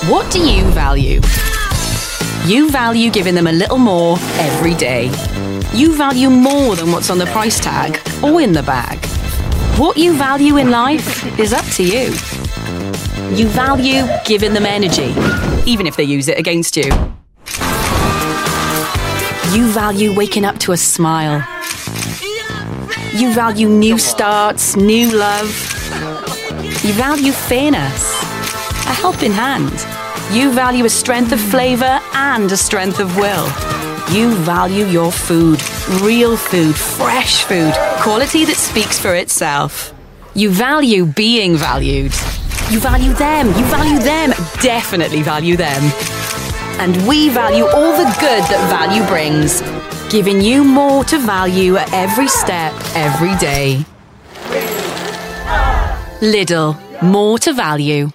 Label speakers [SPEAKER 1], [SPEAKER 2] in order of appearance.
[SPEAKER 1] What do you value? You value giving them a little more every day. You value more than what's on the price tag or in the bag. What you value in life is up to you. You value giving them energy, even if they use it against you. You value waking up to a smile. You value new starts, new love. You value fairness, a helping hand. You value a strength of flavour and a strength of will. You value your food, real food, fresh food, quality that speaks for itself. You value being valued. You value them, definitely value them. And we value all the good that value brings, giving you more to value at every step, every day. Lidl, more to value.